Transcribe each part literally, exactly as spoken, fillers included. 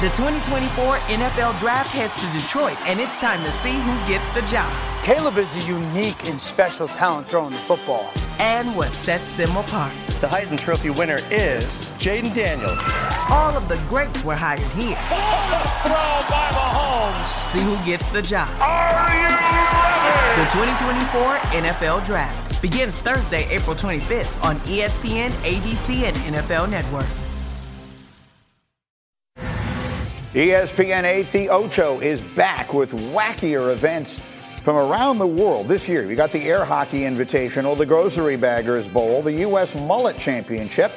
The twenty twenty-four N F L Draft heads to Detroit, and it's time to see who gets the job. Caleb is a unique and special talent throwing the football. And what sets them apart. The Heisman Trophy winner is Jaden Daniels. All of the greats were hired here. Throw by Mahomes. See who gets the job. Are you ready? The twenty twenty-four N F L Draft begins Thursday, April twenty-fifth on E S P N, A B C, and N F L Network. E S P N eight, The Ocho, is back with wackier events from around the world. This year, we got the Air Hockey Invitational, the Grocery Baggers Bowl, the U S Mullet Championship,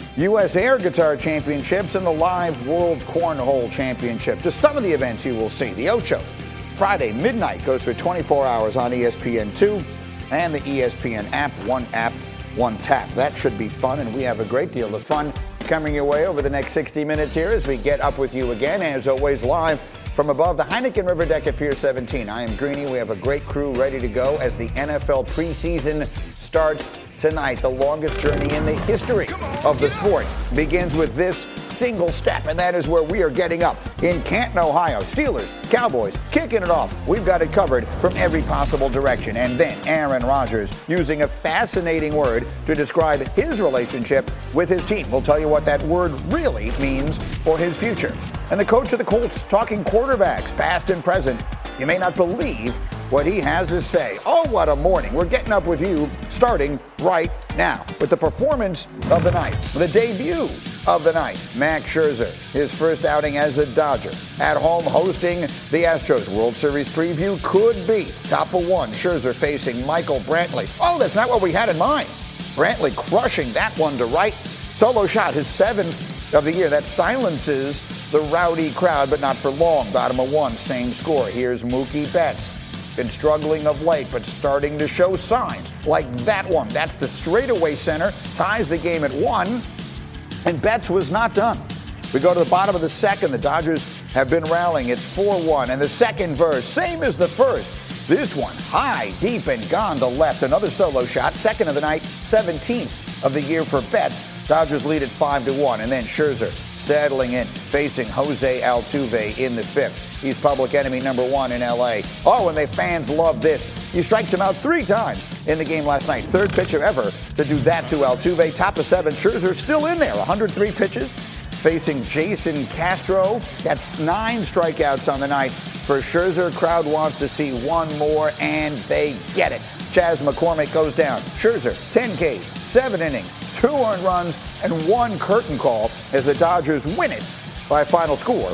U S Air Guitar Championships, and the Live World Cornhole Championship. Just some of the events you will see. The Ocho, Friday, midnight, goes for twenty-four hours on E S P N two and the E S P N app. One app, one tap. That should be fun, and we have a great deal of fun coming your way over the next sixty minutes here as we get up with you again, as always, live from above the Heineken River deck at Pier seventeen. I am Greeny. We have a great crew ready to go as the N F L preseason starts tonight. The longest journey in the history of the sport begins with this single step, and that is where we are getting up in Canton, Ohio. Steelers, Cowboys, kicking it off. We've got it covered from every possible direction. And then Aaron Rodgers using a fascinating word to describe his relationship with his team. We'll tell you what that word really means for his future. And the coach of the Colts talking quarterbacks, past and present. You may not believe what he has to say. Oh, what a morning. We're getting up with you starting right now with the performance of the night, the debut of the night. Max Scherzer, his first outing as a Dodger, at home hosting the Astros. World Series preview could be top of one. Scherzer facing Michael Brantley. Oh, that's not what we had in mind. Brantley crushing that one to right. Solo shot, his seventh of the year. That silences the rowdy crowd, but not for long. Bottom of one, same score. Here's Mookie Betts. Been struggling of late, but starting to show signs like that one. That's the straightaway center, ties the game at one, and Betts was not done. We go to the bottom of the second. The Dodgers have been rallying. It's four one, and the second verse, same as the first. This one, high, deep, and gone to left. Another solo shot, second of the night, seventeenth of the year for Betts. Dodgers lead at five to one, and then Scherzer settling in, facing Jose Altuve in the fifth. He's public enemy number one in L A. Oh, and the fans love this. He strikes him out three times in the game last night. Third pitcher ever to do that to Altuve. Top of seven, Scherzer still in there. one hundred three pitches, facing Jason Castro. That's nine strikeouts on the night for Scherzer. Crowd wants to see one more, and they get it. Chas McCormick goes down. Scherzer, ten Ks, seven innings, two earned runs, and one curtain call as the Dodgers win it by a final score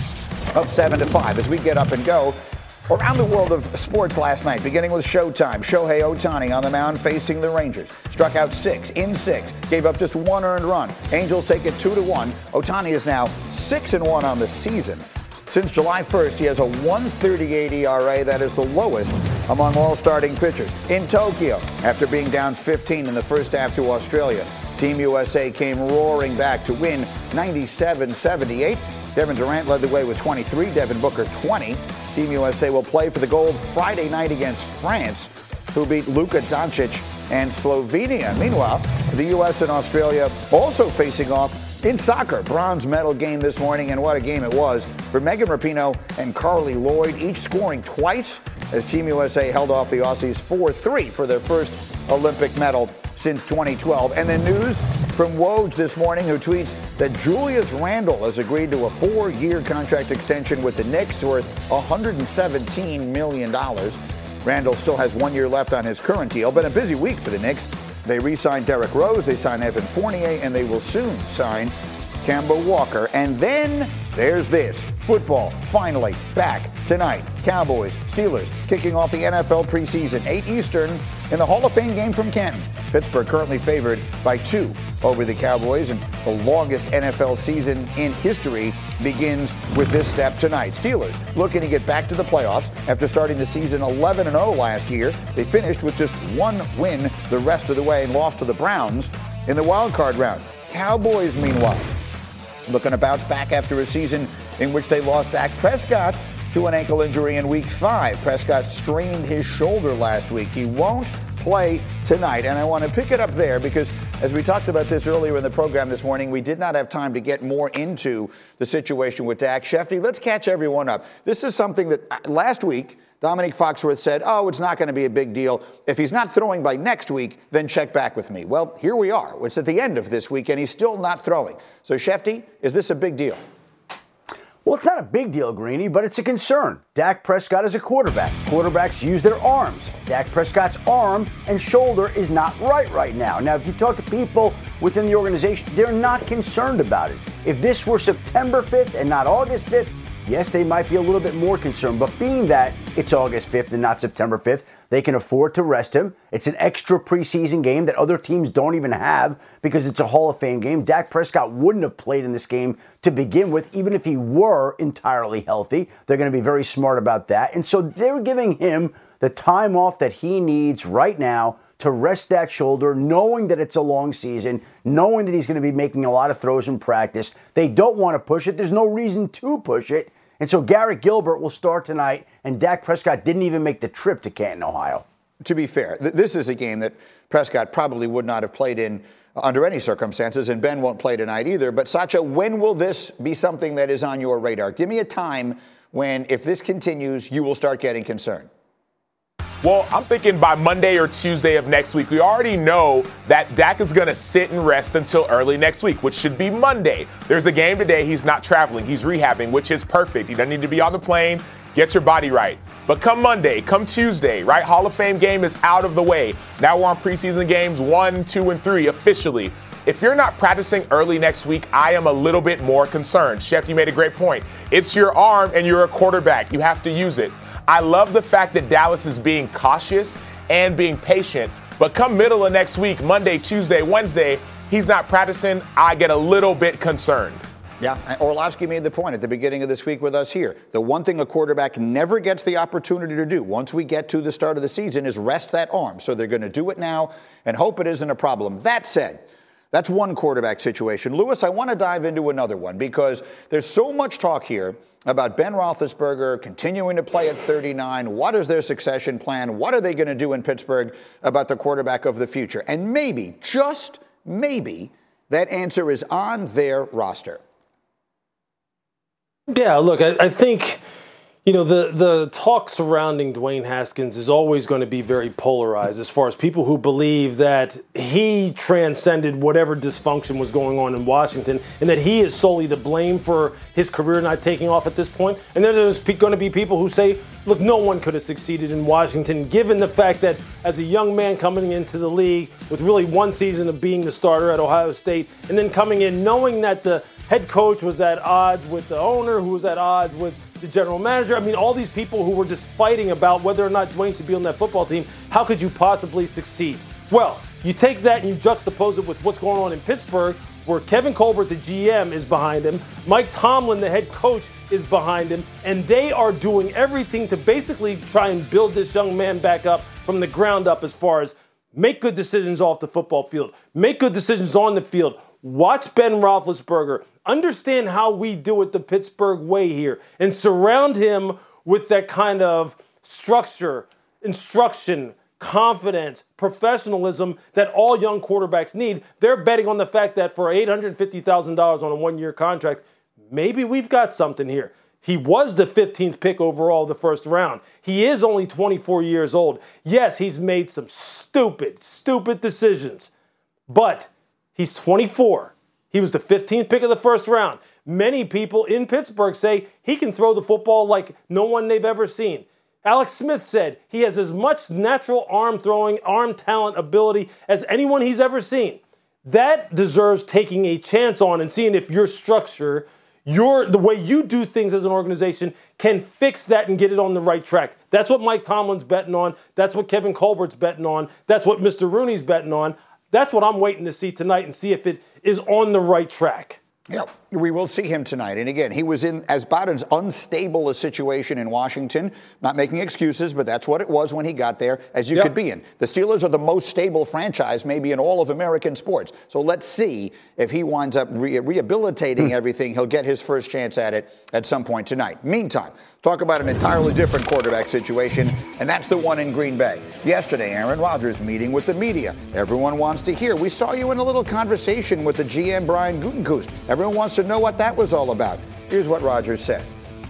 of seven to five. As we get up and go around the world of sports last night, beginning with Showtime. Shohei Ohtani on the mound facing the Rangers. Struck out six in six, gave up just one earned run. Angels take it two to one. Ohtani is now six and one on the season. Since July first, he has a one thirty-eight E R A. That is the lowest among all starting pitchers. In Tokyo, after being down fifteen in the first half to Australia, Team U S A came roaring back to win ninety-seven seventy-eight. Kevin Durant led the way with twenty-three, Devin Booker twenty. Team U S A will play for the gold Friday night against France, who beat Luka Doncic and Slovenia. Meanwhile, the U S and Australia also facing off in soccer. Bronze medal game this morning, and what a game it was for Megan Rapinoe and Carly Lloyd, each scoring twice as Team U S A held off the Aussies four three for their first Olympic medal since twenty twelve. And then news from Woj this morning, who tweets that Julius Randle has agreed to a four-year contract extension with the Knicks worth one hundred seventeen million dollars. Randle still has one year left on his current deal. Been a busy week for the Knicks. They re-signed Derrick Rose, they signed Evan Fournier, and they will soon sign Kemba Walker. And then there's this. Football finally back tonight. Cowboys, Steelers kicking off the N F L preseason, eight Eastern in the Hall of Fame game from Canton. Pittsburgh currently favored by two over the Cowboys, and the longest N F L season in history begins with this step tonight. Steelers looking to get back to the playoffs after starting the season eleven and oh last year. They finished with just one win the rest of the way and lost to the Browns in the wild card round. Cowboys, meanwhile, looking to bounce back after a season in which they lost Dak Prescott to an ankle injury in week five. Prescott strained his shoulder last week. He won't play tonight, and I want to pick it up there because As we talked about this earlier in the program this morning, we did not have time to get more into the situation with Dak. Shefty, let's catch everyone up. This is something that last week, Dominique Foxworth said, oh, it's not going to be a big deal. If he's not throwing by next week, then check back with me. Well, here we are. It's at the end of this week, and he's still not throwing. So, Shefty, is this a big deal? Well, it's not a big deal, Greeny, but it's a concern. Dak Prescott is a quarterback. Quarterbacks use their arms. Dak Prescott's arm and shoulder is not right right now. Now, if you talk to people within the organization, they're not concerned about it. If this were September fifth and not August fifth, yes, they might be a little bit more concerned. But being that it's August fifth and not September fifth, they can afford to rest him. It's an extra preseason game that other teams don't even have because it's a Hall of Fame game. Dak Prescott wouldn't have played in this game to begin with, even if he were entirely healthy. They're going to be very smart about that. And so they're giving him the time off that he needs right now to rest that shoulder, knowing that it's a long season, knowing that he's going to be making a lot of throws in practice. They don't want to push it. There's no reason to push it. And so Garrett Gilbert will start tonight, and Dak Prescott didn't even make the trip to Canton, Ohio. To be fair, th- this is a game that Prescott probably would not have played in under any circumstances, and Ben won't play tonight either. But, Sacha, when will this be something that is on your radar? Give me a time when, if this continues, you will start getting concerned. Well, I'm thinking by Monday or Tuesday of next week. We already know that Dak is going to sit and rest until early next week, which should be Monday. There's a game today. He's not traveling. He's rehabbing, which is perfect. He doesn't need to be on the plane. Get your body right. But come Monday, come Tuesday, right? Hall of Fame game is out of the way. Now we're on preseason games one, two, and three officially. If you're not practicing early next week, I am a little bit more concerned. Shefty made a great point. It's your arm and you're a quarterback. You have to use it. I love the fact that Dallas is being cautious and being patient. But come middle of next week, Monday, Tuesday, Wednesday, he's not practicing. I get a little bit concerned. Yeah, Orlovsky made the point at the beginning of this week with us here. The one thing a quarterback never gets the opportunity to do once we get to the start of the season is rest that arm. So they're going to do it now and hope it isn't a problem. That said, that's one quarterback situation. Lewis, I want to dive into another one because there's so much talk here about Ben Roethlisberger continuing to play at thirty-nine. What is their succession plan? What are they going to do in Pittsburgh about the quarterback of the future? And maybe, just maybe, that answer is on their roster. Yeah, look, I, I think, you know, the, the talk surrounding Dwayne Haskins is always going to be very polarized as far as people who believe that he transcended whatever dysfunction was going on in Washington and that he is solely to blame for his career not taking off at this point. And then there's going to be people who say, look, no one could have succeeded in Washington given the fact that as a young man coming into the league with really one season of being the starter at Ohio State and then coming in knowing that the head coach was at odds with the owner who was at odds with the general manager. I mean, all these people who were just fighting about whether or not Dwayne should be on that football team. How could you possibly succeed? Well, you take that and you juxtapose it with what's going on in Pittsburgh, where Kevin Colbert, the G M, is behind him. Mike Tomlin, the head coach, is behind him. And they are doing everything to basically try and build this young man back up from the ground up as far as make good decisions off the football field, make good decisions on the field. Watch Ben Roethlisberger. Understand how we do it the Pittsburgh way here and surround him with that kind of structure, instruction, confidence, professionalism that all young quarterbacks need. They're betting on the fact that for eight hundred fifty thousand dollars on a one-year contract, maybe we've got something here. He was the fifteenth pick overall the first round. He is only twenty-four years old. Yes, he's made some stupid, stupid decisions, but he's twenty-four. He was the fifteenth pick of the first round. Many people in Pittsburgh say he can throw the football like no one they've ever seen. Alex Smith said he has as much natural arm throwing, arm talent ability as anyone he's ever seen. That deserves taking a chance on and seeing if your structure, your the way you do things as an organization can fix that and get it on the right track. That's what Mike Tomlin's betting on. That's what Kevin Colbert's betting on. That's what Mister Rooney's betting on. That's what I'm waiting to see tonight and see if it is on the right track. Yeah, We will see him tonight. And again, he was in as about as unstable a situation in Washington. Not making excuses, but that's what it was when he got there, as you yep. could be in. The Steelers are the most stable franchise maybe in all of American sports. So let's see if he winds up re- rehabilitating everything. He'll get his first chance at it at some point tonight. Meantime, talk about an entirely different quarterback situation, and that's the one in Green Bay. Yesterday, Aaron Rodgers meeting with the media. Everyone wants to hear. We saw you in a little conversation with the G M, Brian Gutekunst. Everyone wants to know what that was all about. Here's what Rodgers said.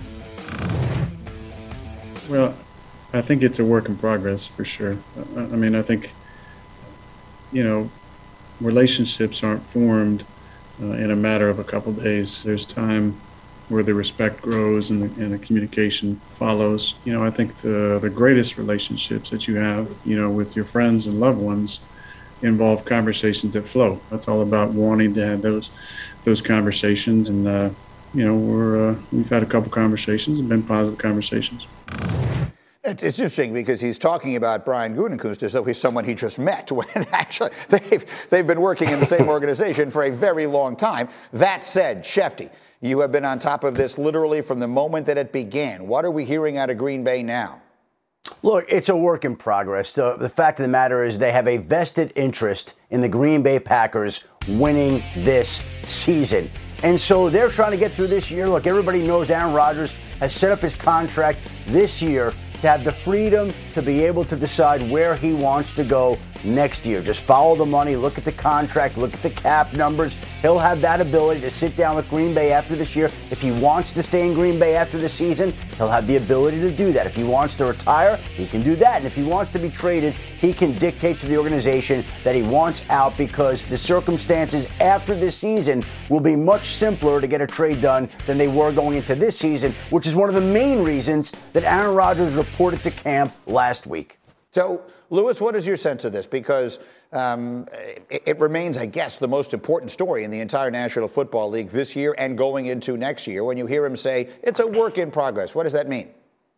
Well, I think it's a work in progress for sure. I mean, I think, you know, relationships aren't formed uh, in a matter of a couple days. There's time where the respect grows and the, and the communication follows. You know, I think the the greatest relationships that you have, you know, with your friends and loved ones involve conversations that flow. That's all about wanting to have those those conversations. And, uh, you know, we're, uh, we've had a couple conversations and been positive conversations. It's interesting because he's talking about Brian Gutekunst as though he's someone he just met, when actually they've, they've been working in the same organization for a very long time. That said, Shefty, you have been on top of this literally from the moment that it began. What are we hearing out of Green Bay now? Look, it's a work in progress. The, the fact of the matter is they have a vested interest in the Green Bay Packers winning this season. And so they're trying to get through this year. Look, everybody knows Aaron Rodgers has set up his contract this year to have the freedom to be able to decide where he wants to go next year. Just follow the money, look at the contract, look at the cap numbers. He'll have that ability to sit down with Green Bay after this year. If he wants to stay in Green Bay after the season, he'll have the ability to do that. If he wants to retire, he can do that. And if he wants to be traded, he can dictate to the organization that he wants out, because the circumstances after this season will be much simpler to get a trade done than they were going into this season, which is one of the main reasons that Aaron Rodgers reported to camp last week. So, Lewis, what is your sense of this? Because um, it, it remains, I guess, the most important story in the entire National Football League this year and going into next year. When you hear him say it's a work in progress, what does that mean?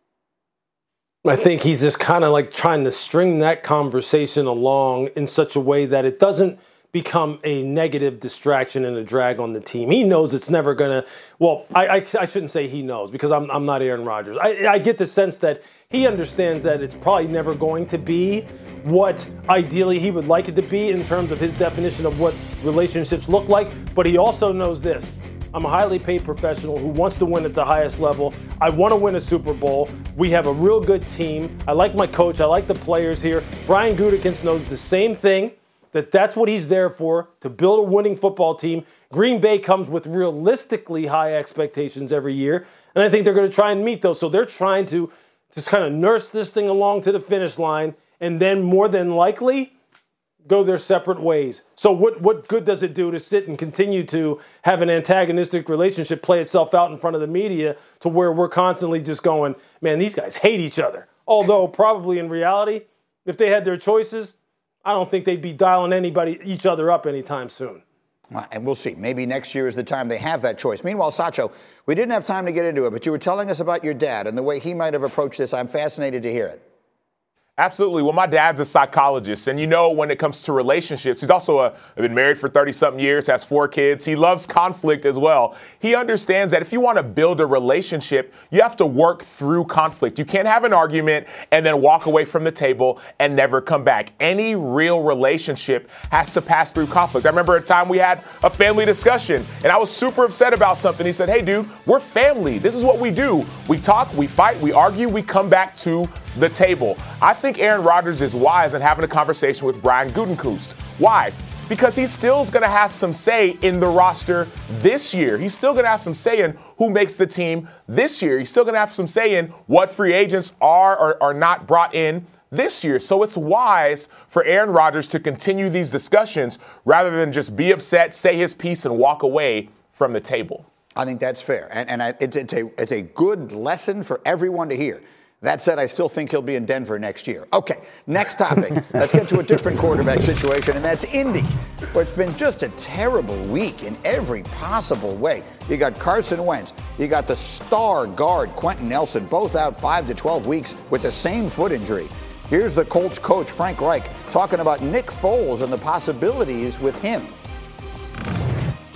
I think he's just kind of like trying to string that conversation along in such a way that it doesn't become a negative distraction and a drag on the team. He knows it's never going to, well, I, I, I shouldn't say he knows, because I'm, I'm not Aaron Rodgers. I, I get the sense that he understands that it's probably never going to be what ideally he would like it to be in terms of his definition of what relationships look like. But he also knows this. I'm a highly paid professional who wants to win at the highest level. I want to win a Super Bowl. We have a real good team. I like my coach. I like the players here. Brian Gutekunst knows the same thing, that that's what he's there for, to build a winning football team. Green Bay comes with realistically high expectations every year, and I think they're going to try and meet those. So they're trying to just kind of nurse this thing along to the finish line, and then more than likely go their separate ways. So what what good does it do to sit and continue to have an antagonistic relationship play itself out in front of the media to where we're constantly just going, man, these guys hate each other. Although probably in reality, if they had their choices, I don't think they'd be dialing anybody, each other up anytime soon. Well, and we'll see. Maybe next year is the time they have that choice. Meanwhile, Sacho, we didn't have time to get into it, but you were telling us about your dad and the way he might have approached this. I'm fascinated to hear it. Absolutely. Well, my dad's a psychologist, and you know, when it comes to relationships, he's also a, been married for thirty-something years, has four kids. He loves conflict as well. He understands that if you want to build a relationship, you have to work through conflict. You can't have an argument and then walk away from the table and never come back. Any real relationship has to pass through conflict. I remember a time we had a family discussion, and I was super upset about something. He said, hey, dude, we're family. This is what we do. We talk, we fight, we argue, we come back to the table. I think Aaron Rodgers is wise in having a conversation with Brian Gutekunst. Why? Because he still is going to have some say in the roster this year. He's still going to have some say in who makes the team this year. He's still going to have some say in what free agents are or are not brought in this year. So it's wise for Aaron Rodgers to continue these discussions rather than just be upset, say his piece, and walk away from the table. I think that's fair. And, and I, it, it's, a, it's a good lesson for everyone to hear. That said, I still think he'll be in Denver next year. Okay, next topic. Let's get to a different quarterback situation, and that's Indy, where it's been just a terrible week in every possible way. You got Carson Wentz. You got the star guard, Quentin Nelson, both out five to twelve weeks with the same foot injury. Here's the Colts coach, Frank Reich, talking about Nick Foles and the possibilities with him.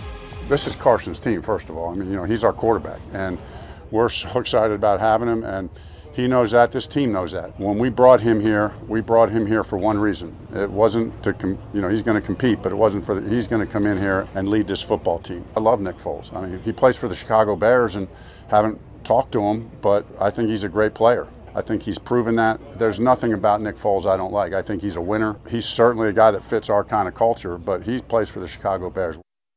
This is Carson's team, first of all. I mean, you know, he's our quarterback, and we're so excited about having him, and he knows that. This team knows that. When we brought him here, we brought him here for one reason. It wasn't to, com- you know, he's going to compete, but it wasn't for. The, he's going to come in here and lead this football team. I love Nick Foles. I mean, he plays for the Chicago Bears, and haven't talked to him, but I think he's a great player. I think he's proven that. There's nothing about Nick Foles I don't like. I think he's a winner. He's certainly a guy that fits our kind of culture, but he plays for the Chicago Bears.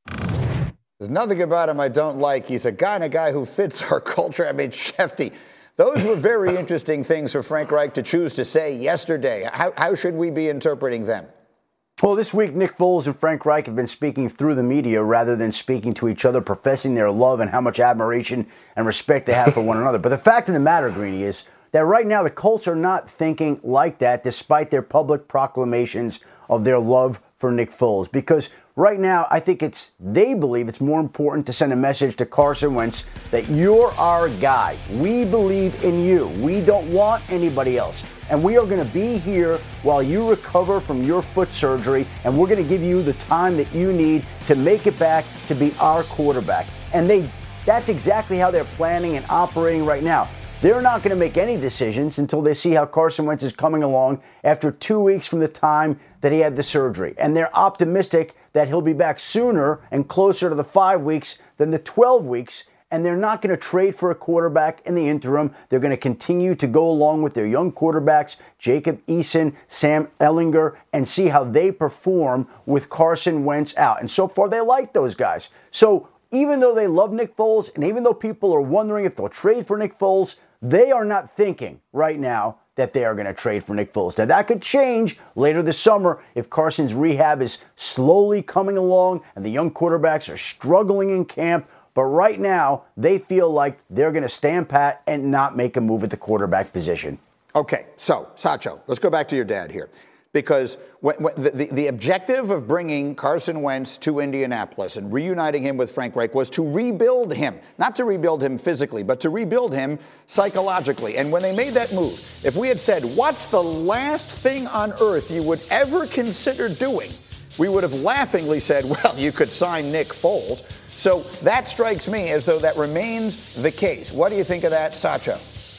There's nothing about him I don't like. He's a kind of guy who fits our culture. I mean, Shefty, those were very interesting things for Frank Reich to choose to say yesterday. How, how should we be interpreting them? Well, this week, Nick Foles and Frank Reich have been speaking through the media rather than speaking to each other, professing their love and how much admiration and respect they have for one another. But the fact of the matter, Greeny, is that right now the Colts are not thinking like that despite their public proclamations of their love for Nick Foles. Because right now, I think it's they believe it's more important to send a message to Carson Wentz that you're our guy. We believe in you. We don't want anybody else. And we are going to be here while you recover from your foot surgery, and we're going to give you the time that you need to make it back to be our quarterback. And they that's exactly how they're planning and operating right now. They're not going to make any decisions until they see how Carson Wentz is coming along after two weeks from the time that he had the surgery. And they're optimistic that he'll be back sooner and closer to the five weeks than the twelve weeks. And they're not going to trade for a quarterback in the interim. They're going to continue to go along with their young quarterbacks, Jacob Eason, Sam Ehlinger, and see how they perform with Carson Wentz out. And so far, they like those guys. So even though they love Nick Foles, and even though people are wondering if they'll trade for Nick Foles, they are not thinking right now that they are going to trade for Nick Foles. Now, that could change later this summer if Carson's rehab is slowly coming along and the young quarterbacks are struggling in camp. But right now, they feel like they're going to stand pat and not make a move at the quarterback position. Okay, so, Sacho, let's go back to your dad here. Because when, when the, the, the objective of bringing Carson Wentz to Indianapolis and reuniting him with Frank Reich was to rebuild him. Not to rebuild him physically, but to rebuild him psychologically. And when they made that move, if we had said, what's the last thing on earth you would ever consider doing? We would have laughingly said, well, you could sign Nick Foles. So that strikes me as though that remains the case. What do you think of that, Sacho?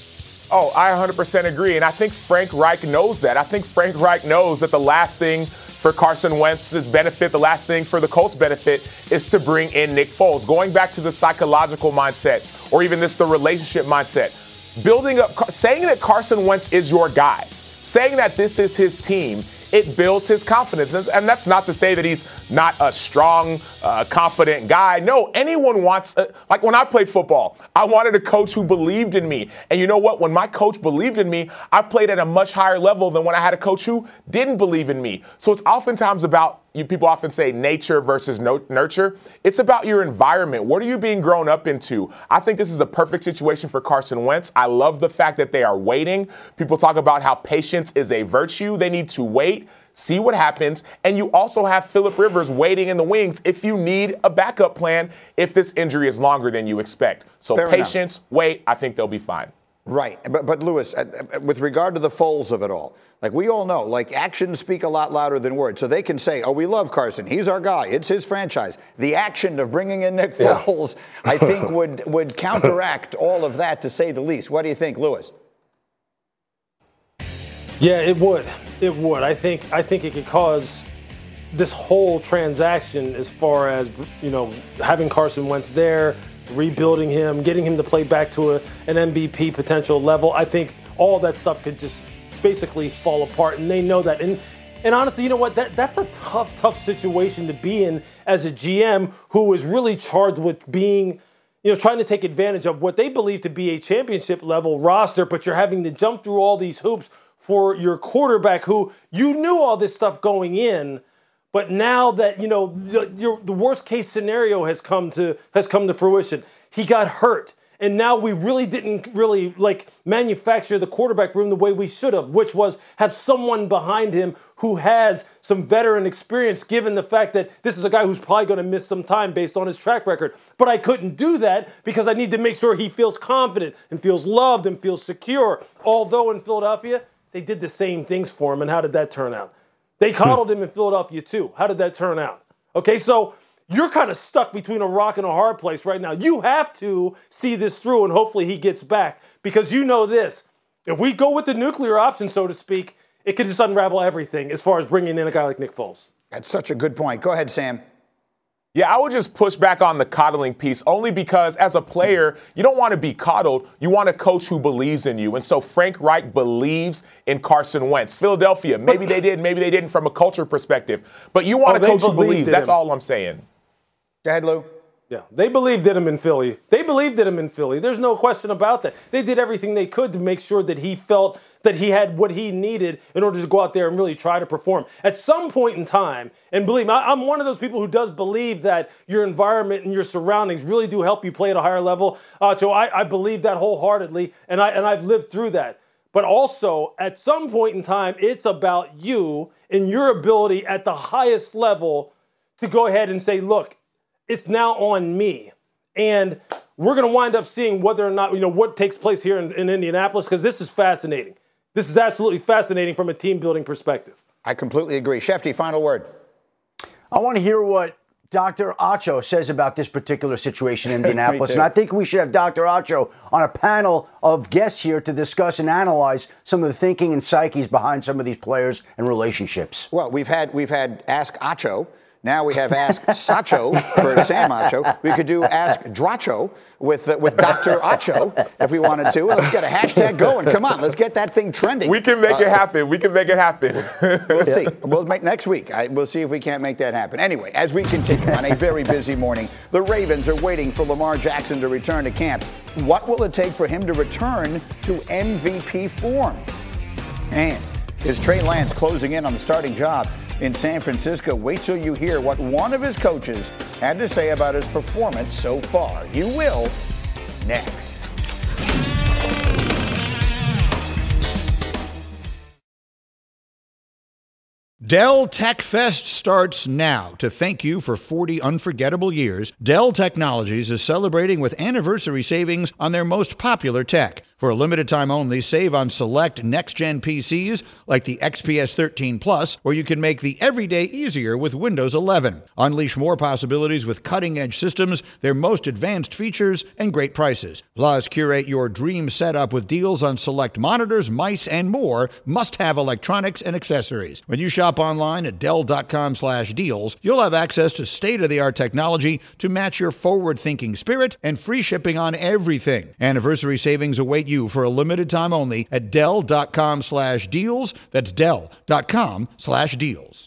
Oh, I one hundred percent agree, and I think Frank Reich knows that. I think Frank Reich knows that the last thing for Carson Wentz's benefit, the last thing for the Colts' benefit, is to bring in Nick Foles. Going back to the psychological mindset, or even this the relationship mindset, building up, saying that Carson Wentz is your guy, saying that this is his team, it builds his confidence. And that's not to say that he's not a strong, uh, confident guy. No, anyone wants, uh, like when I played football, I wanted a coach who believed in me. And you know what? When my coach believed in me, I played at a much higher level than when I had a coach who didn't believe in me. So it's oftentimes about, you people often say nature versus no, nurture. It's about your environment. What are you being grown up into? I think this is a perfect situation for Carson Wentz. I love the fact that they are waiting. People talk about how patience is a virtue. They need to wait, see what happens. And you also have Phillip Rivers waiting in the wings if you need a backup plan if this injury is longer than you expect. So Fair patience, enough. wait, I think they'll be fine. Right. But, but Lewis, uh, with regard to the Foles of it all, like we all know, like actions speak a lot louder than words. So they can say, oh, we love Carson. He's our guy. It's his franchise. The action of bringing in Nick Yeah. Foles, I think, would, would counteract all of that, to say the least. What do you think, Lewis? Yeah, it would. It would. I think I think it could cause this whole transaction, as far as, you know, having Carson Wentz there, rebuilding him, getting him to play back to a, an M V P potential level. I think all that stuff could just basically fall apart, and they know that. And and honestly, you know what? That that's a tough, tough situation to be in as a G M who is really charged with being, you know, trying to take advantage of what they believe to be a championship level roster, but you're having to jump through all these hoops for your quarterback who you knew all this stuff going in. But now that, you know, the, your, the worst case scenario has come to has come to fruition. He got hurt. And now we really didn't really, like, manufacture the quarterback room the way we should have, which was have someone behind him who has some veteran experience, given the fact that this is a guy who's probably going to miss some time based on his track record. But I couldn't do that because I need to make sure he feels confident and feels loved and feels secure. Although in Philadelphia, they did the same things for him. And how did that turn out? They coddled him in Philadelphia, too. How did that turn out? Okay, so you're kind of stuck between a rock and a hard place right now. You have to see this through, and hopefully he gets back. Because you know this, if we go with the nuclear option, so to speak, it could just unravel everything as far as bringing in a guy like Nick Foles. That's such a good point. Go ahead, Sam. Yeah, I would just push back on the coddling piece only because as a player, you don't want to be coddled. You want a coach who believes in you. And so Frank Reich believes in Carson Wentz. Philadelphia, maybe they did, maybe they didn't from a culture perspective. But you want oh, a coach who believes. That's him. all I'm saying. Go ahead, Lou. Yeah, they believed in him in Philly. They believed in him in Philly. There's no question about that. They did everything they could to make sure that he felt that he had what he needed in order to go out there and really try to perform. At some point in time, and believe me, I'm one of those people who does believe that your environment and your surroundings really do help you play at a higher level. Uh, so I, I believe that wholeheartedly, and, I, and I've lived through that. But also, at some point in time, it's about you and your ability at the highest level to go ahead and say, look, it's now on me. And we're going to wind up seeing whether or not, you know, what takes place here in, in Indianapolis, because this is fascinating. This is absolutely fascinating from a team-building perspective. I completely agree. Shefty, final word. I want to hear what Doctor Acho says about this particular situation in Indianapolis. And I think we should have Doctor Acho on a panel of guests here to discuss and analyze some of the thinking and psyches behind some of these players and relationships. Well, we've had we've had Ask Acho. Now we have Ask Sacho for Sam Acho. We could do Ask Dracho with uh, with Doctor Acho if we wanted to. Let's get a hashtag going. Come on, let's get that thing trending. We can make uh, it happen. We can make it happen. We'll see. We'll make next week. I, we'll see if we can't make that happen. Anyway, as we continue on a very busy morning, the Ravens are waiting for Lamar Jackson to return to camp. What will it take for him to return to M V P form? And is Trey Lance closing in on the starting job in San Francisco? Wait till you hear what one of his coaches had to say about his performance so far. You will next. Dell Tech Fest starts now. To thank you for forty unforgettable years, Dell Technologies is celebrating with anniversary savings on their most popular tech. For a limited time only, save on select next-gen P Cs like the X P S thirteen Plus, where you can make the everyday easier with Windows eleven. Unleash more possibilities with cutting-edge systems, their most advanced features, and great prices. Plus, curate your dream setup with deals on select monitors, mice, and more must-have electronics and accessories. When you shop online at Dell.com slash deals, you'll have access to state-of-the-art technology to match your forward-thinking spirit and free shipping on everything. Anniversary savings await you for a limited time only at Dell.com slash deals. That's Dell.com slash deals.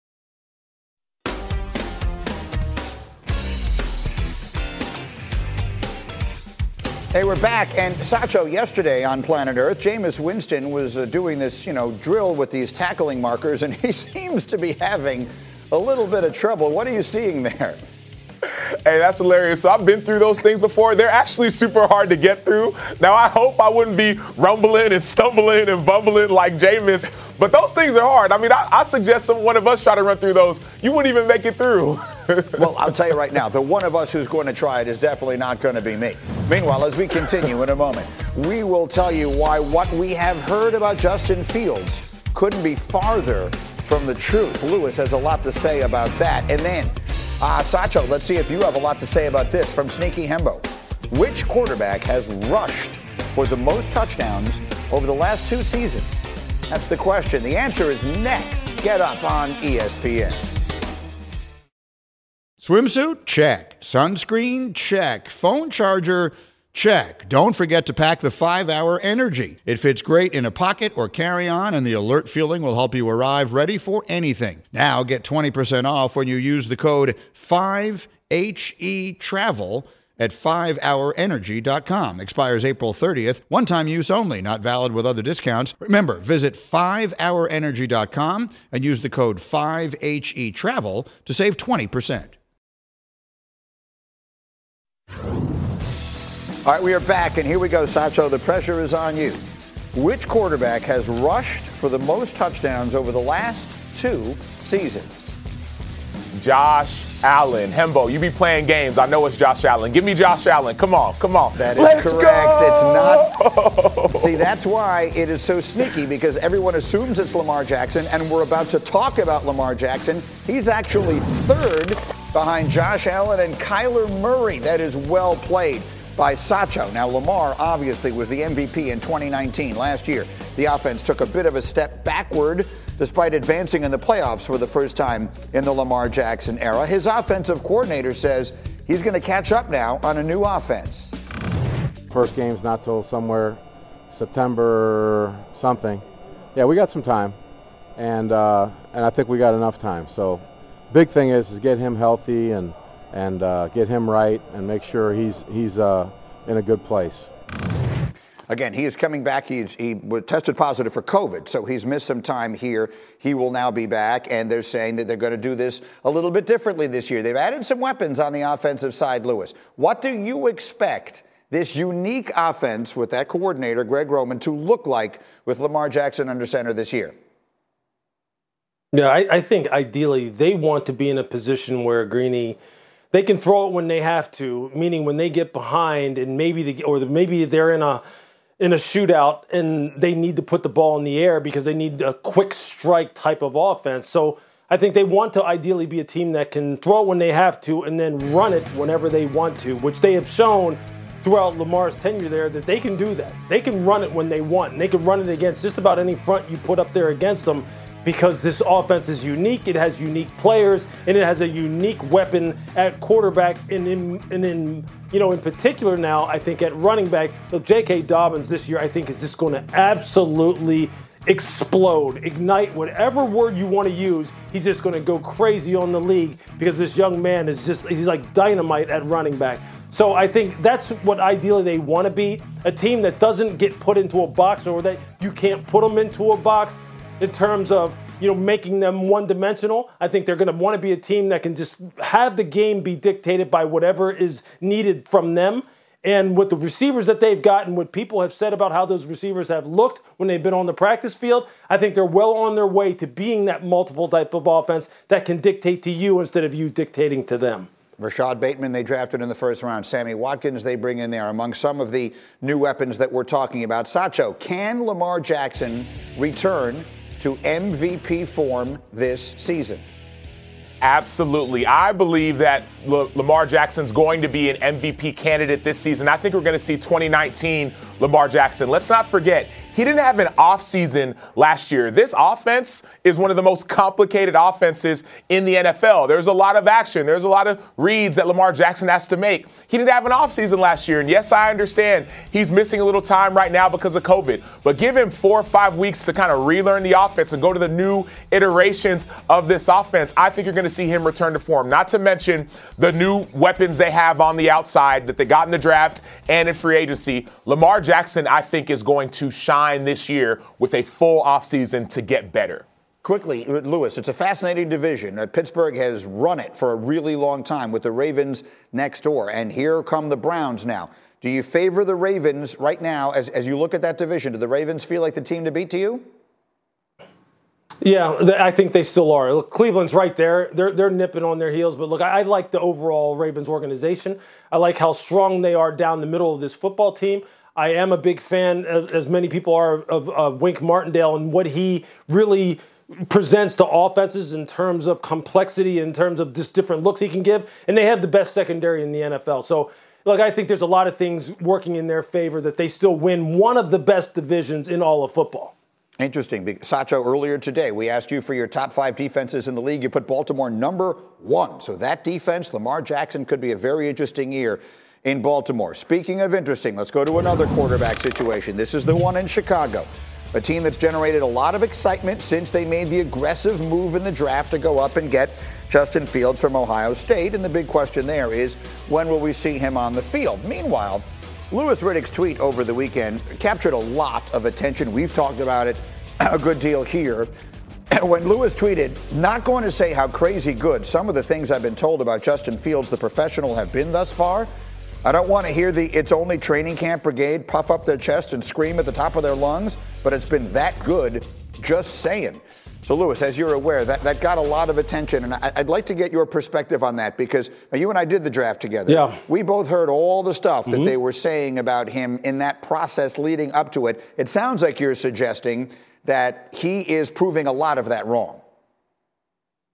Hey, we're back. And Sacho, yesterday on Planet Earth, Jameis Winston was uh, doing this, you know, drill with these tackling markers, and he seems to be having a little bit of trouble. What are you seeing there? Hey, that's hilarious. So I've been through those things before. They're actually super hard to get through. Now, I hope I wouldn't be rumbling and stumbling and bumbling like Jameis, but those things are hard. I mean, I, I suggest some one of us try to run through those. You wouldn't even make it through. Well, I'll tell you right now, the one of us who's going to try it is definitely not going to be me. Meanwhile, as we continue in a moment, we will tell you why what we have heard about Justin Fields couldn't be farther from the truth. Lewis has a lot to say about that. And then, Uh, Sacho, let's see if you have a lot to say about this from Sneaky Hembo. Which quarterback has rushed for the most touchdowns over the last two seasons? That's the question. The answer is next. Get up on E S P N. Swimsuit? Check. Sunscreen? Check. Phone charger? Check. Don't forget to pack the five hour Energy. It fits great in a pocket or carry-on, and the alert feeling will help you arrive ready for anything. Now get twenty percent off when you use the code five H E travel at five hour energy dot com. Expires April thirtieth. One-time use only. Not valid with other discounts. Remember, visit five hour energy dot com and use the code five H E travel to save twenty percent. All right, we are back, and here we go, Sacho. The pressure is on you. Which quarterback has rushed for the most touchdowns over the last two seasons? Josh Allen. Hembo, you be playing games. I know it's Josh Allen. Give me Josh Allen. Come on, come on. That is Let's correct. Go! It's not. See, that's why it is so sneaky, because everyone assumes it's Lamar Jackson, and we're about to talk about Lamar Jackson. He's actually third behind Josh Allen and Kyler Murray. That is well played by Sacho. Now, Lamar obviously was the M V P in twenty nineteen. Last year, the offense took a bit of a step backward despite advancing in the playoffs for the first time in the Lamar Jackson era. His offensive coordinator says he's going to catch up now on a new offense. First game's not till somewhere September something. Yeah, we got some time, and uh, and I think we got enough time. So, big thing is is get him healthy and and uh, get him right and make sure he's he's uh, in a good place. Again, he is coming back. He's, he was tested positive for COVID, so he's missed some time here. He will now be back, and they're saying that they're going to do this a little bit differently this year. They've added some weapons on the offensive side, Lewis. What do you expect this unique offense with that coordinator, Greg Roman, to look like with Lamar Jackson under center this year? Yeah, I, I think ideally they want to be in a position where Greeny, they can throw it when they have to, meaning when they get behind and maybe the, or the, maybe they're in a in a shootout and they need to put the ball in the air because they need a quick strike type of offense. So I think they want to ideally be a team that can throw it when they have to and then run it whenever they want to, which they have shown throughout Lamar's tenure there that they can do that. They can run it when they want, and they can run it against just about any front you put up there against them because this offense is unique. It has unique players, and it has a unique weapon at quarterback, and in, and in you know, in particular now, I think at running back, look, J K. Dobbins this year I think is just going to absolutely explode, ignite, whatever word you want to use. He's just going to go crazy on the league because this young man is just, he's like dynamite at running back. So I think that's what ideally they want to be, a team that doesn't get put into a box or that you can't put them into a box in terms of, you know, making them one-dimensional. I think they're going to want to be a team that can just have the game be dictated by whatever is needed from them. And with the receivers that they've got and what people have said about how those receivers have looked when they've been on the practice field, I think they're well on their way to being that multiple type of offense that can dictate to you instead of you dictating to them. Rashad Bateman, they drafted in the first round. Sammy Watkins, they bring in there among some of the new weapons that we're talking about. Sacho, can Lamar Jackson return to M V P form this season? Absolutely. I believe that L- Lamar Jackson's going to be an M V P candidate this season. I think we're going to see twenty nineteen Lamar Jackson. Let's not forget, he didn't have an offseason last year. This offense is one of the most complicated offenses in the N F L. There's a lot of action. There's a lot of reads that Lamar Jackson has to make. He didn't have an offseason last year. And yes, I understand he's missing a little time right now because of COVID. But give him four or five weeks to kind of relearn the offense and go to the new iterations of this offense. I think you're going to see him return to form. Not to mention the new weapons they have on the outside that they got in the draft and in free agency. Lamar Jackson, I think, is going to shine this year with a full offseason to get better. Quickly, Lewis, it's a fascinating division. Uh, Pittsburgh has run it for a really long time with the Ravens next door, and here come the Browns now. Do you favor the Ravens right now as, as you look at that division? Do the Ravens feel like the team to beat to you? Yeah, I think they still are. Look, Cleveland's right there. They're they're nipping on their heels. But look, I, I like the overall Ravens organization. I like how strong they are down the middle of this football team. I am a big fan, as, as many people are, of, of Wink Martindale and what he really presents to offenses in terms of complexity, in terms of just different looks he can give. And they have the best secondary in the N F L. So, look, I think there's a lot of things working in their favor that they still win one of the best divisions in all of football. Interesting. Sacho, earlier today, we asked you for your top five defenses in the league. You put Baltimore number one. So that defense, Lamar Jackson, could be a very interesting year in Baltimore. Speaking of interesting, let's go to another quarterback situation. This is the one in Chicago, a team that's generated a lot of excitement since they made the aggressive move in the draft to go up and get Justin Fields from Ohio State. And the big question there is, when will we see him on the field? Meanwhile, Louis Riddick's tweet over the weekend captured a lot of attention. We've talked about it a good deal here. When Louis tweeted, not going to say how crazy good some of the things I've been told about Justin Fields, the professional, have been thus far. I don't want to hear the it's only training camp brigade puff up their chest and scream at the top of their lungs, but it's been that good, just saying. So, Louis, as you're aware, that, that got a lot of attention, and I, I'd like to get your perspective on that because you and I did the draft together. Yeah. We both heard all the stuff that Mm-hmm. they were saying about him in that process leading up to it. It sounds like you're suggesting that he is proving a lot of that wrong.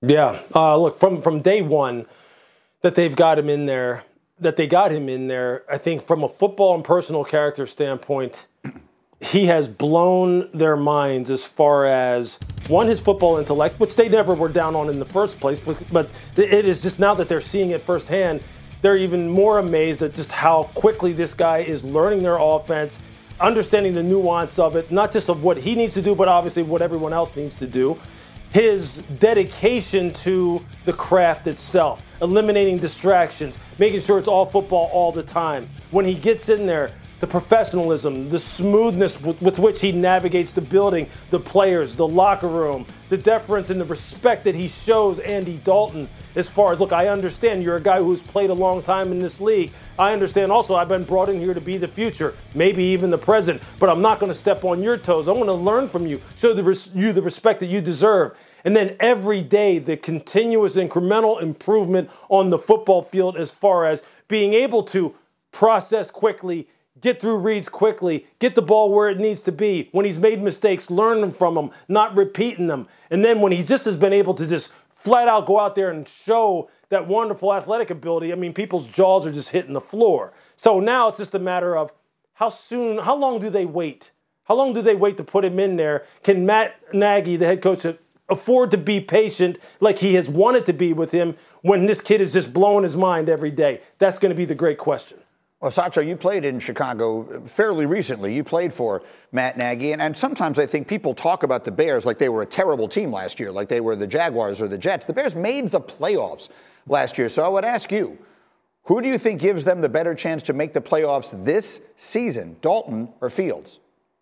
Yeah. Uh, look, from, from day one that they've got him in there, that they got him in there, I think from a football and personal character standpoint, he has blown their minds as far as, one, his football intellect, which they never were down on in the first place, but, but it is just now that they're seeing it firsthand, they're even more amazed at just how quickly this guy is learning their offense, understanding the nuance of it, not just of what he needs to do, but obviously what everyone else needs to do. His dedication to the craft itself, eliminating distractions, making sure it's all football all the time. When he gets in there, the professionalism, the smoothness with, with which he navigates the building, the players, the locker room, the deference and the respect that he shows Andy Dalton as far as, look, I understand you're a guy who's played a long time in this league. I understand also I've been brought in here to be the future, maybe even the present, but I'm not going to step on your toes. I want to learn from you, show the res- you the respect that you deserve. And then every day, the continuous incremental improvement on the football field as far as being able to process quickly, get through reads quickly, get the ball where it needs to be. When he's made mistakes, learn them from them, not repeating them. And then when he just has been able to just flat out go out there and show that wonderful athletic ability, I mean, people's jaws are just hitting the floor. So now it's just a matter of how soon, how long do they wait? How long do they wait to put him in there? Can Matt Nagy, the head coach, afford to be patient like he has wanted to be with him when this kid is just blowing his mind every day? That's going to be the great question. Well, Sacho, you played in Chicago fairly recently. You played for Matt Nagy, and, and sometimes I think people talk about the Bears like they were a terrible team last year, like they were the Jaguars or the Jets. The Bears made the playoffs last year, so I would ask you, who do you think gives them the better chance to make the playoffs this season, Dalton or Fields?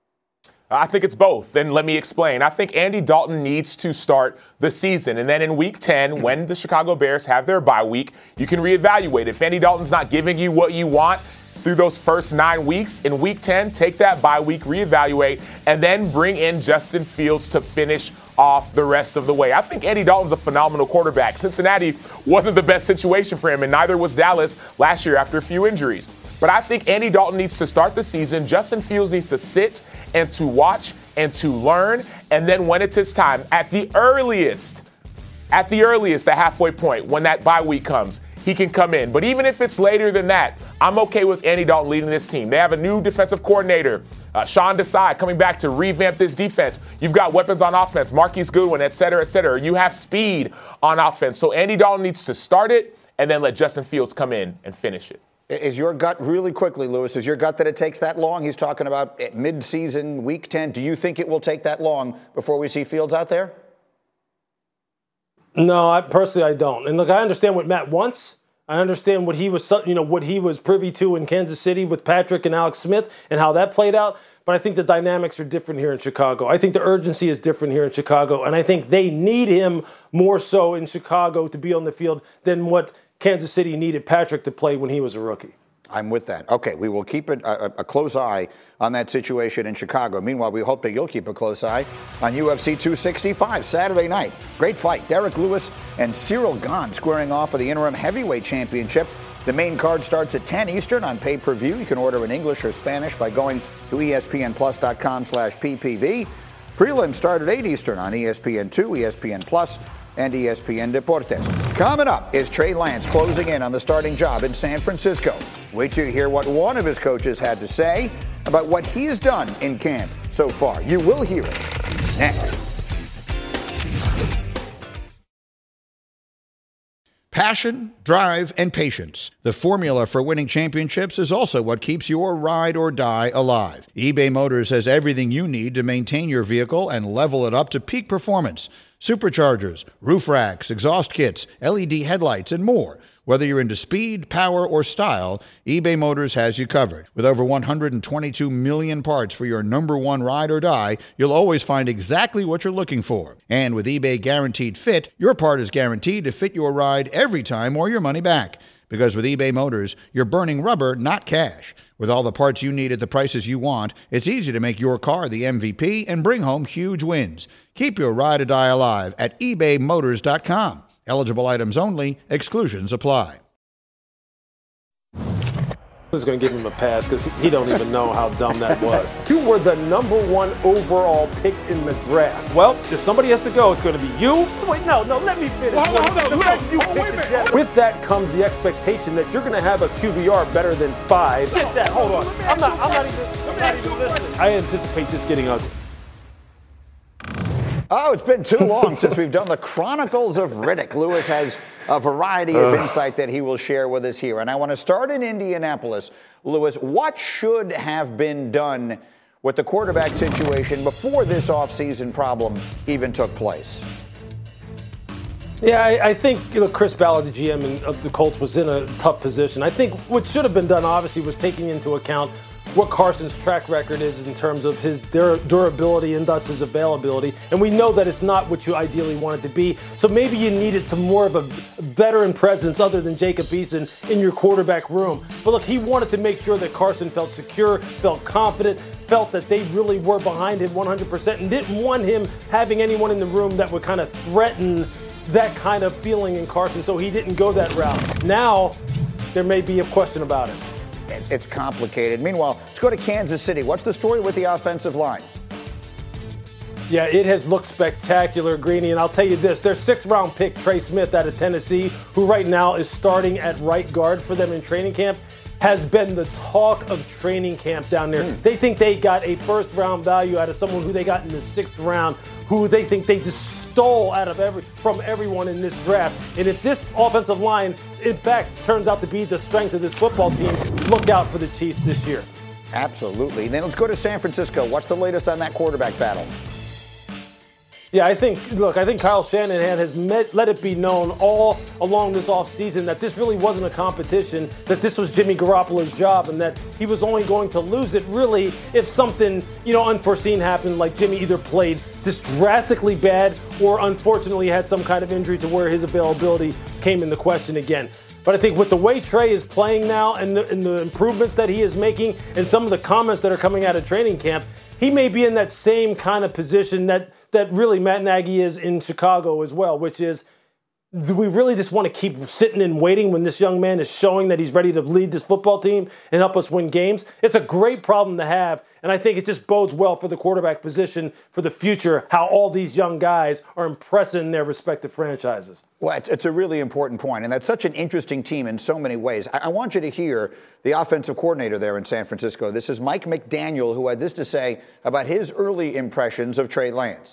I think it's both, and let me explain. I think Andy Dalton needs to start the season, and then in week ten, when the Chicago Bears have their bye week, you can reevaluate. If Andy Dalton's not giving you what you want through those first nine weeks, in week ten, take that bye week, reevaluate, and then bring in Justin Fields to finish off the rest of the way. I think Andy Dalton's a phenomenal quarterback. Cincinnati wasn't the best situation for him, and neither was Dallas last year after a few injuries. But I think Andy Dalton needs to start the season. Justin Fields needs to sit and to watch and to learn. And then when it's his time, at the earliest, at the earliest, the halfway point, when that bye week comes, he can come in. But even if it's later than that, I'm okay with Andy Dalton leading this team. They have a new defensive coordinator, uh, Sean Desai, coming back to revamp this defense. You've got weapons on offense, Marquise Goodwin, et cetera, et cetera. You have speed on offense. So Andy Dalton needs to start it and then let Justin Fields come in and finish it. Is your gut, really quickly, Lewis, is your gut that it takes that long? He's talking about mid-season, week ten. Do you think it will take that long before we see Fields out there? No, I, personally, I don't. And look, I understand what Matt wants. I understand what he was, you know, what he was privy to in Kansas City with Patrick and Alex Smith and how that played out. But I think the dynamics are different here in Chicago. I think the urgency is different here in Chicago. And I think they need him more so in Chicago to be on the field than what Kansas City needed Patrick to play when he was a rookie. I'm with that. Okay, we will keep a, a, a close eye on that situation in Chicago. Meanwhile, we hope that you'll keep a close eye on U F C two sixty-five Saturday night. Great fight. Derek Lewis and Cyril Gane squaring off for the interim heavyweight championship. The main card starts at ten Eastern on pay-per-view. You can order in English or Spanish by going to E S P N plus dot com slash P P V. Prelims start at eight Eastern on E S P N two, E S P N Plus, and E S P N Deportes. Coming up is Trey Lance closing in on the starting job in San Francisco. Wait till you hear what one of his coaches had to say about what he's done in camp so far. You will hear it next. Passion, drive, and patience. The formula for winning championships is also what keeps your ride or die alive. eBay Motors has everything you need to maintain your vehicle and level it up to peak performance. Superchargers, roof racks, exhaust kits, L E D headlights, and more. Whether you're into speed, power, or style, eBay Motors has you covered. With over one hundred twenty-two million parts for your number one ride or die, you'll always find exactly what you're looking for. And with eBay Guaranteed Fit, your part is guaranteed to fit your ride every time or your money back. Because with eBay Motors, you're burning rubber, not cash. With all the parts you need at the prices you want, it's easy to make your car the M V P and bring home huge wins. Keep your ride or die alive at ebay motors dot com. Eligible items only. Exclusions apply. I was going to give him a pass because he don't even know how dumb that was. You were the number one overall pick in the draft. Well, if somebody has to go, it's going to be you. Wait, no, no, let me finish. Well, hold on, hold on. You oh, wait a With that comes the expectation that you're going to have a Q B R better than five. Get that. Hold on. I'm not. I'm not even. I'm not even listening. I anticipate this getting ugly. Oh, it's been too long since we've done the Chronicles of Riddick. Lewis has a variety of insight that he will share with us here. And I want to start in Indianapolis. Lewis, what should have been done with the quarterback situation before this offseason problem even took place? Yeah, I, I think you know, Chris Ballard, the G M of the Colts, was in a tough position. I think what should have been done, obviously, was taking into account what Carson's track record is in terms of his dur- durability and thus his availability. And we know that it's not what you ideally want it to be. So maybe you needed some more of a veteran presence other than Jacob Eason in your quarterback room. But look, he wanted to make sure that Carson felt secure, felt confident, felt that they really were behind him one hundred percent and didn't want him having anyone in the room that would kind of threaten that kind of feeling in Carson. So he didn't go that route. Now, there may be a question about it. It's complicated. Meanwhile, let's go to Kansas City. What's the story with the offensive line? Yeah, it has looked spectacular, Greeny, and I'll tell you this. Their sixth-round pick, Trey Smith out of Tennessee, who right now is starting at right guard for them in training camp, has been the talk of training camp down there. Mm. They think they got a first-round value out of someone who they got in the sixth round, who they think they just stole out of every from everyone in this draft. And if this offensive line, in fact, turns out to be the strength of this football team, look out for the Chiefs this year. Absolutely. And then let's go to San Francisco. What's the latest on that quarterback battle? Yeah, I think, look, I think Kyle Shanahan has met, let it be known all along this offseason that this really wasn't a competition, that this was Jimmy Garoppolo's job, and that he was only going to lose it really if something, you know, unforeseen happened, like Jimmy either played just drastically bad or unfortunately had some kind of injury to where his availability came into question again. But I think with the way Trey is playing now and the, and the improvements that he is making and some of the comments that are coming out of training camp, he may be in that same kind of position that that really Matt Nagy is in Chicago as well, which is, do we really just want to keep sitting and waiting when this young man is showing that he's ready to lead this football team and help us win games? It's a great problem to have, and I think it just bodes well for the quarterback position for the future, how all these young guys are impressing their respective franchises. Well, it's, it's a really important point, and that's such an interesting team in so many ways. I, I want you to hear the offensive coordinator there in San Francisco. This is Mike McDaniel, who had this to say about his early impressions of Trey Lance.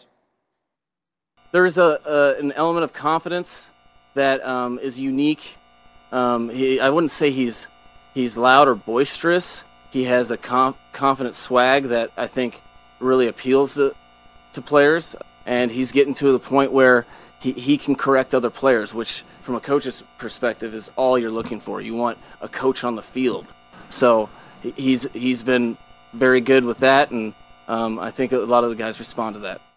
There's a, a an element of confidence that um, is unique. Um, he, I wouldn't say he's he's loud or boisterous. He has a com- confident swag that I think really appeals to, to players, and he's getting to the point where he, he can correct other players, which from a coach's perspective is all you're looking for. You want a coach on the field. So he's he's been very good with that, and um, I think a lot of the guys respond to that.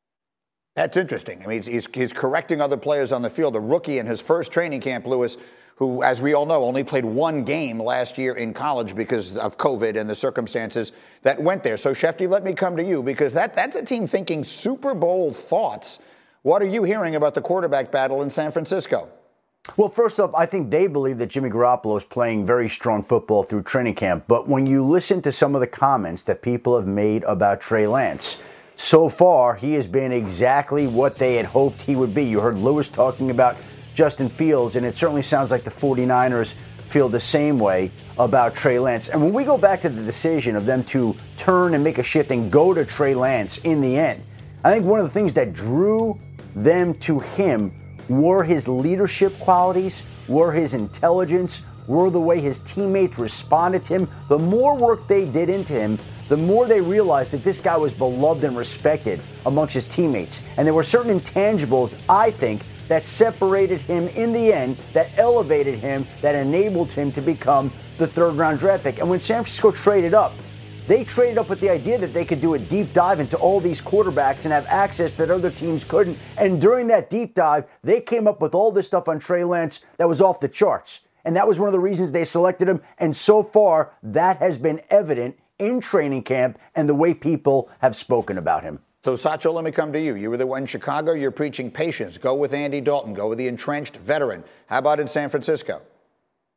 That's interesting. I mean, he's, he's, he's correcting other players on the field. A rookie in his first training camp, Lewis, who, as we all know, only played one game last year in college because of COVID and the circumstances that went there. So, Shefty, let me come to you, because that, that's a team thinking Super Bowl thoughts. What are you hearing about the quarterback battle in San Francisco? Well, first off, I think they believe that Jimmy Garoppolo is playing very strong football through training camp. But when you listen to some of the comments that people have made about Trey Lance, so far, he has been exactly what they had hoped he would be. You heard Lewis talking about Justin Fields, and it certainly sounds like the 49ers feel the same way about Trey Lance. And when we go back to the decision of them to turn and make a shift and go to Trey Lance in the end, I think one of the things that drew them to him were his leadership qualities, were his intelligence, were the way his teammates responded to him. The more work they did into him, the more they realized that this guy was beloved and respected amongst his teammates. And there were certain intangibles, I think, that separated him in the end, that elevated him, that enabled him to become the third-round draft pick. And when San Francisco traded up, they traded up with the idea that they could do a deep dive into all these quarterbacks and have access that other teams couldn't. And during that deep dive, they came up with all this stuff on Trey Lance that was off the charts. And that was one of the reasons they selected him. And so far, that has been evident in training camp and the way people have spoken about him. So, Satchel, let me come to you. You were the one in Chicago. You're preaching patience. Go with Andy Dalton. Go with the entrenched veteran. How about in San Francisco?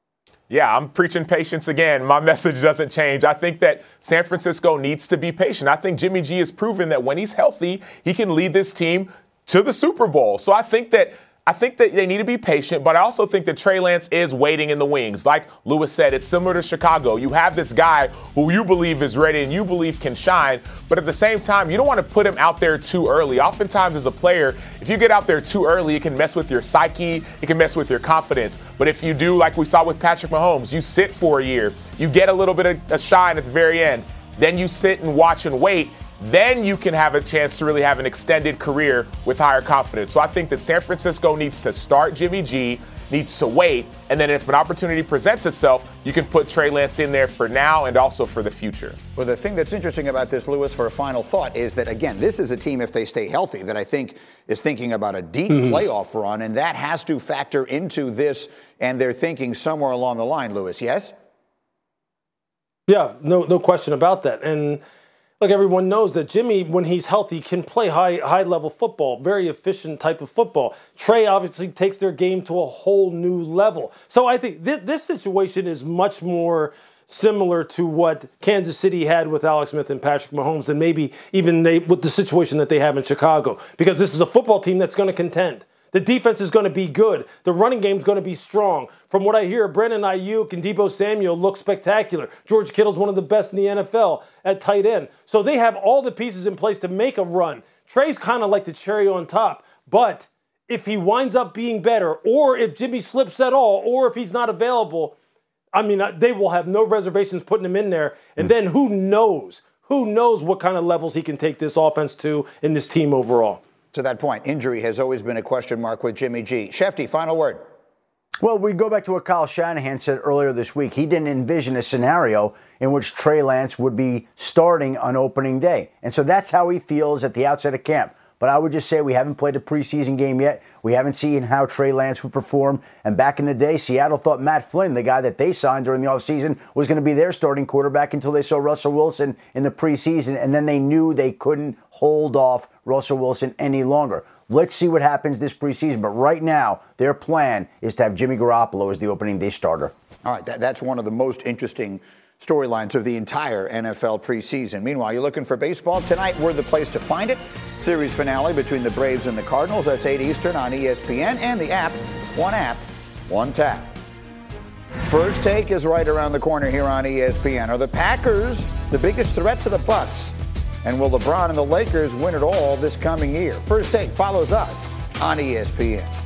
Yeah, I'm preaching patience again. My message doesn't change. I think that San Francisco needs to be patient. I think Jimmy G has proven that when he's healthy, he can lead this team to the Super Bowl. So I think that I think that they need to be patient, but I also think that Trey Lance is waiting in the wings. Like Lewis said, it's similar to Chicago. You have this guy who you believe is ready and you believe can shine, but at the same time, you don't want to put him out there too early. Oftentimes as a player, if you get out there too early, it can mess with your psyche, it can mess with your confidence. But if you do, like we saw with Patrick Mahomes, you sit for a year, you get a little bit of a shine at the very end, then you sit and watch and wait, then you can have a chance to really have an extended career with higher confidence. So I think that San Francisco needs to start Jimmy G, needs to wait, and then if an opportunity presents itself, you can put Trey Lance in there for now and also for the future. Well, the thing that's interesting about this, Lewis, for a final thought, is that, again, this is a team, if they stay healthy, that I think is thinking about a deep mm-hmm. playoff run, and that has to factor into this and their thinking somewhere along the line, Lewis, yes? Yeah, no, no question about that. And look, everyone knows that Jimmy, when he's healthy, can play high high level football, very efficient type of football. Trey obviously takes their game to a whole new level. So I think th- this situation is much more similar to what Kansas City had with Alex Smith and Patrick Mahomes than maybe even they with the situation that they have in Chicago. Because this is a football team that's going to contend. The defense is going to be good. The running game is going to be strong. From what I hear, Brandon Ayuk and Deebo Samuel look spectacular. George Kittle's one of the best in the N F L at tight end. So they have all the pieces in place to make a run. Trey's kind of like the cherry on top. But if he winds up being better, or if Jimmy slips at all, or if he's not available, I mean, they will have no reservations putting him in there. And then who knows? Who knows what kind of levels he can take this offense to in this team overall. To that point, injury has always been a question mark with Jimmy G. Shefty, final word. Well, we go back to what Kyle Shanahan said earlier this week. He didn't envision a scenario in which Trey Lance would be starting on opening day. And so that's how he feels at the outset of camp. But I would just say we haven't played a preseason game yet. We haven't seen how Trey Lance would perform. And back in the day, Seattle thought Matt Flynn, the guy that they signed during the offseason, was going to be their starting quarterback until they saw Russell Wilson in the preseason. And then they knew they couldn't hold off Russell Wilson any longer. Let's see what happens this preseason. But right now, their plan is to have Jimmy Garoppolo as the opening day starter. All right, that, that's one of the most interesting storylines of the entire N F L preseason. Meanwhile, you're looking for baseball? Tonight, we're the place to find it. Series finale between the Braves and the Cardinals. That's eight Eastern on E S P N and the app. One app, one tap. First Take is right around the corner here on E S P N. Are the Packers the biggest threat to the Bucks? And will LeBron and the Lakers win it all this coming year? First Take follows us on E S P N.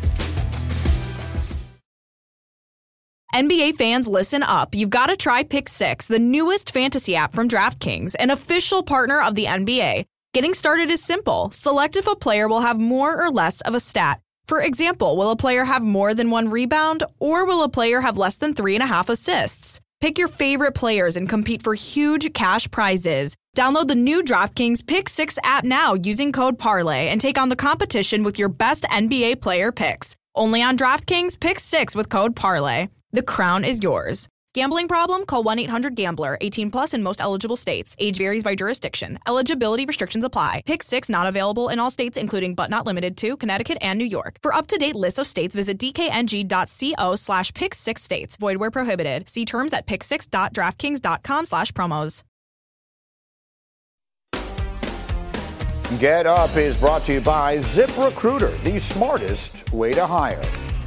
N B A fans, listen up. You've got to try Pick Six, the newest fantasy app from DraftKings, an official partner of the N B A. Getting started is simple. Select if a player will have more or less of a stat. For example, will a player have more than one rebound, or will a player have less than three and a half assists? Pick your favorite players and compete for huge cash prizes. Download the new DraftKings Pick Six app now using code Parlay and take on the competition with your best N B A player picks. Only on DraftKings Pick Six with code Parlay. The crown is yours. Gambling problem? Call one eight hundred gambler. eighteen plus in most eligible states. Age varies by jurisdiction. Eligibility restrictions apply. Pick Six not available in all states, including but not limited to Connecticut and New York. For up-to-date list of states, visit dkng.co slash pick six states. Void where prohibited. See terms at pick six dot draftkings dot com slash promos. Get Up is brought to you by ZipRecruiter, the smartest way to hire.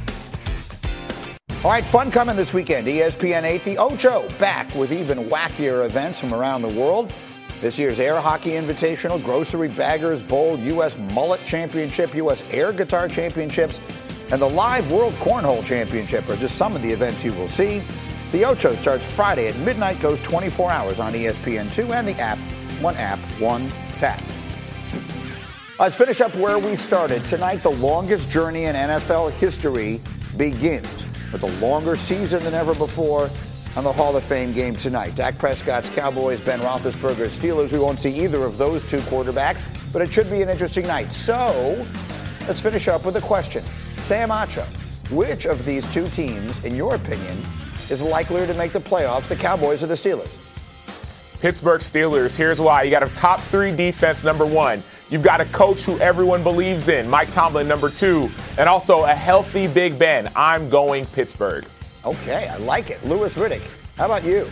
All right, fun coming this weekend. E S P N eight, the Ocho, back with even wackier events from around the world. This year's Air Hockey Invitational, Grocery Baggers Bowl, U S Mullet Championship, U S Air Guitar Championships, and the Live World Cornhole Championship are just some of the events you will see. The Ocho starts Friday at midnight, goes twenty-four hours on E S P N two and the app. One app, one tap. Let's finish up where we started. Tonight, the longest journey in N F L history begins with a longer season than ever before on the Hall of Fame game tonight. Dak Prescott's Cowboys, Ben Roethlisberger's Steelers. We won't see either of those two quarterbacks, but it should be an interesting night. So let's finish up with a question. Sam Acho, which of these two teams, in your opinion, is likelier to make the playoffs, the Cowboys or the Steelers? Pittsburgh Steelers. Here's why. You got a top three defense, number one. You've got a coach who everyone believes in, Mike Tomlin, number two. And also a healthy Big Ben. I'm going Pittsburgh. Okay, I like it. Louis Riddick, how about you?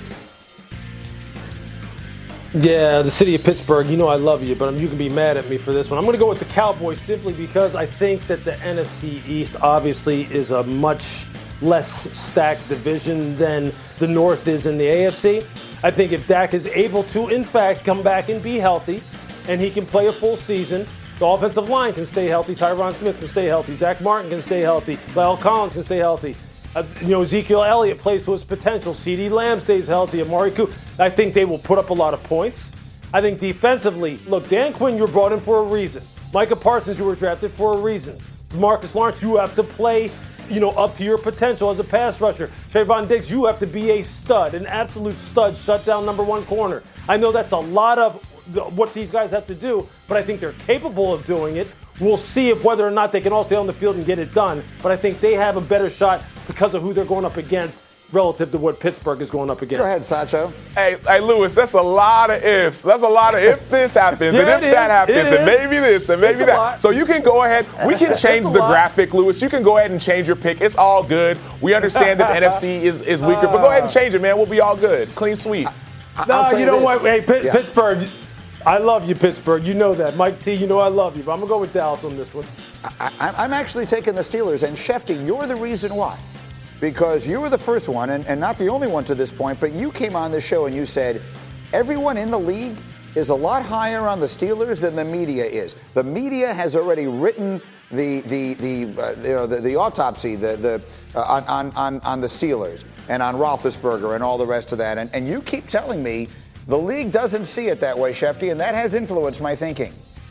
Yeah, the city of Pittsburgh, you know I love you, but you can be mad at me for this one. I'm going to go with the Cowboys simply because I think that the N F C East obviously is a much less stacked division than the North is in the A F C. I think if Dak is able to, in fact, come back and be healthy, and he can play a full season, the offensive line can stay healthy, Tyron Smith can stay healthy, Zach Martin can stay healthy, Lyle Collins can stay healthy. Uh, you know, Ezekiel Elliott plays to his potential. CeeDee Lamb stays healthy. Amari Cooper. I think they will put up a lot of points. I think defensively, look, Dan Quinn, you're brought in for a reason. Micah Parsons, you were drafted for a reason. Marcus Lawrence, you have to play, you know, up to your potential as a pass rusher. Trayvon Diggs, you have to be a stud, an absolute stud, shut down number one corner. I know that's a lot of what these guys have to do, but I think they're capable of doing it. We'll see if whether or not they can all stay on the field and get it done. But I think they have a better shot because of who they're going up against relative to what Pittsburgh is going up against. Go ahead, Sacho. Hey, hey, Louis, that's a lot of ifs. That's a lot of if this happens, Yeah, and if it that is. happens, It and is. maybe this, and maybe It's a that. lot. So you can go ahead. We can change It's a the lot. graphic, Louis. You can go ahead and change your pick. It's all good. We understand that the N F C is, is weaker, but go ahead and change it, man. We'll be all good. Clean sweep. I'll No, tell you you know this. what? Hey, Pitt, Yeah. Pittsburgh, I love you, Pittsburgh. You know that. Mike T, you know I love you, but I'm going to go with Dallas on this one. I, I'm actually taking the Steelers, and Shefty, you're the reason why. Because you were the first one, and, and not the only one to this point, but you came on this show and you said everyone in the league is a lot higher on the Steelers than the media is. The media has already written the the the uh, you know the, the autopsy the the uh, on, on on the Steelers and on Roethlisberger and all the rest of that, and and you keep telling me the league doesn't see it that way, Shefty, and that has influenced my thinking.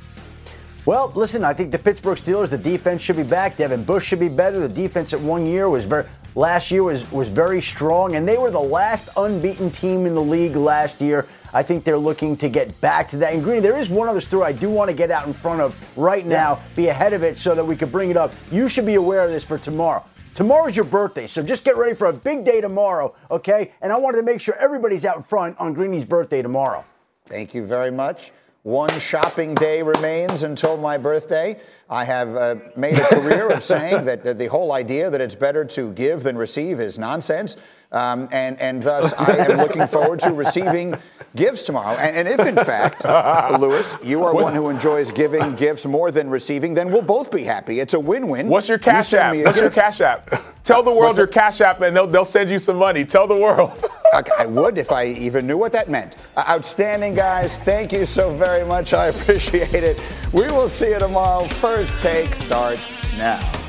Well, listen, I think the Pittsburgh Steelers, the defense should be back. Devin Bush should be better. The defense at one year was very, last year was, was very strong, and they were the last unbeaten team in the league last year. I think they're looking to get back to that. And Green, there is one other story I do want to get out in front of right now, be ahead of it so that we can bring it up. You should be aware of this for tomorrow. Tomorrow's your birthday, so just get ready for a big day tomorrow, okay? And I wanted to make sure everybody's out in front on Greeny's birthday tomorrow. Thank you very much. One shopping day remains until my birthday. I have uh, made a career of saying that, that the whole idea that it's better to give than receive is nonsense. Um, and, and thus, I am looking forward to receiving gifts tomorrow. And, and if, in fact, Louis, you are one who enjoys giving gifts more than receiving, then we'll both be happy. It's a win-win. What's your Cash You send App? me a What's your gift. Cash App? Tell the world your Cash App, and they'll, they'll send you some money. Tell the world. Okay, I would if I even knew what that meant. Uh, outstanding, guys. Thank you so very much. I appreciate it. We will see you tomorrow. First Take starts now.